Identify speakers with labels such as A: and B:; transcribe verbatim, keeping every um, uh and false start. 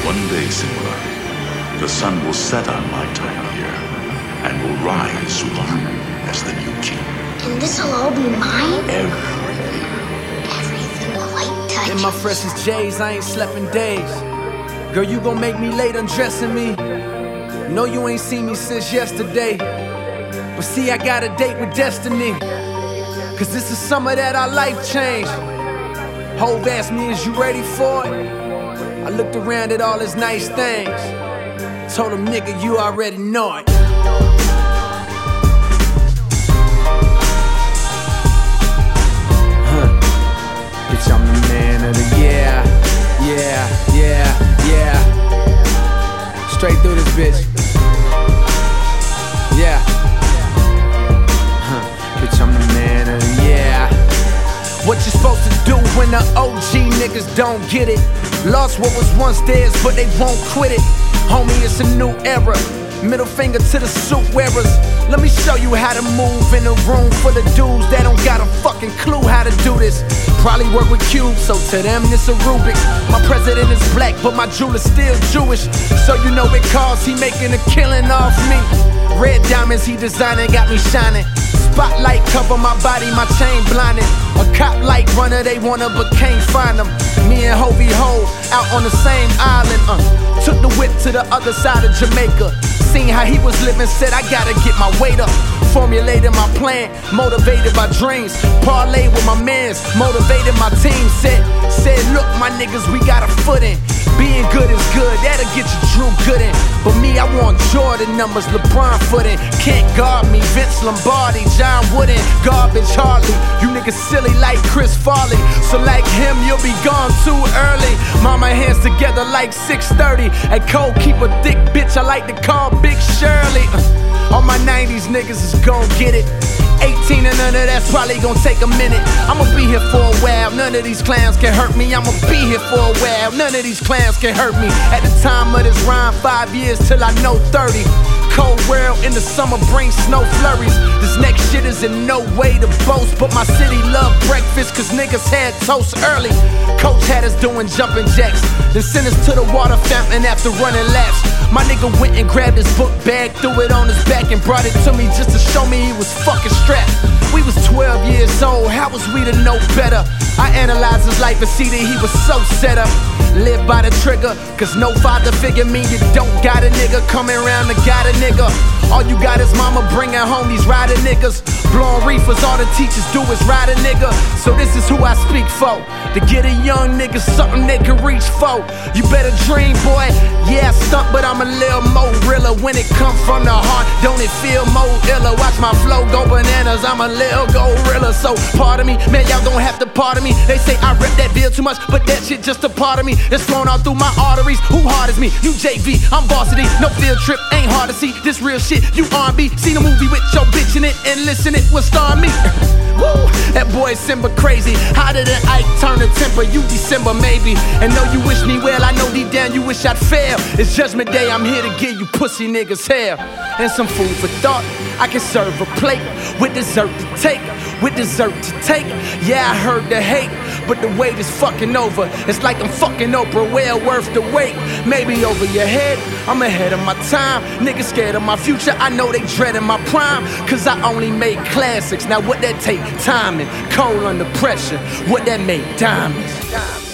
A: One day, Simba, the sun will set on my time here and will rise with you as the new king.
B: And this'll all be mine?
A: Everything.
B: Everything the light touches.
C: In my freshest J's, I ain't slept in days. Girl, you gon' make me late undressing me. No, you ain't seen me since yesterday. But see, I got a date with destiny. Cause this is summer that our life changed. Hov asked me, is you ready for it? I looked around at all his nice things. Told him, nigga, you already know it. Huh. Bitch, I'm the man of the year. Yeah, yeah, yeah. Straight through this bitch. Yeah. Huh. Bitch, I'm the man of the year. What you supposed to do when the O G niggas don't get it? Lost what was once theirs, but they won't quit it. Homie, it's a new era. Middle finger to the suit wearers. Let me show you how to move in a room full of dudes that don't got a fucking clue how to do this. Probably work with cubes, so to them this a Rubik. My president is black, but my jeweler's still Jewish. So you know it cause he making a killing off me. Red diamonds he designing got me shining. Spotlight cover my body, my chain blinded. A cop light runner, they wanna but can't find them. Me and Hovey Ho out on the same island. Uh, took the whip to the other side of Jamaica. Seen how he was living, said I gotta get my weight up. Formulated my plan, motivated by dreams. Parlay with my mans, motivated my team. Said, said, look my niggas, we got a footing. Being good is good, that'll get you Drew Gooden. But me, I want Jordan numbers, LeBron footing. Can't guard me, Vince Lombardi, John Wooden, garbage hardly. You niggas silly like Chris Farley. So like him, you'll be gone too early. Mama hands together like six thirty. At Cole, keep a thick bitch, I like to call Big Shirley. All my nineties niggas is gon' get it. eighteen and none of that's probably gon' take a minute. I'ma be here for a while, none of these clowns can hurt me. I'ma be here for a while, none of these clowns can hurt me. At the time of this rhyme, five years till I know thirty. Cold world in the summer brings snow flurries. This next shit is in no way to boast, but my city love breakfast cause niggas had toast early. Coach had us doing jumping jacks, then sent us to the water fountain after running laps. My nigga went and grabbed his book bag, threw it on his back and brought it to me just to show me he was fucking strapped. We was twelve years old, how was we to know better? I analyzed his life and see that he was so set up. Live by the trigger, cause no father figure mean you don't got a nigga coming around to got a nigga. All you got is mama bringing home these rider niggas. Blowing reefers, all the teachers do is ride a nigga. So this is who I speak for, to get a young nigga something they can reach for. You better dream, boy. Yeah, I stunt, but I'm a little more realer. When it come from the heart, don't it feel more iller? Watch my flow go bananas, I'm a little gorilla. So pardon me, man, y'all don't have to pardon me. They say I rep that bill too much, but that shit just a part of me. It's flowing all through my arteries. Who hard as me? You J V, I'm varsity. No field trip, ain't hard to see. This real shit, you R and B. Seen a movie with your bitch in it and listen it was star me. Woo, that boy Simba crazy. Hotter than Ike, turn the temper. You December maybe. And though you wish me well, I know deep down you wish I'd fail. It's Judgment Day, I'm here to give you pussy niggas hell. And some food for thought. I can serve a plate with dessert to take, with dessert to take. Yeah, I heard the hate, but the wait is fucking over. It's like I'm fucking Oprah, well worth the wait. Maybe over your head, I'm ahead of my time. Niggas scared of my future, I know they dreading my prime. Cause I only make classics, now what that take? Timing, cold under pressure, what that make? Diamonds.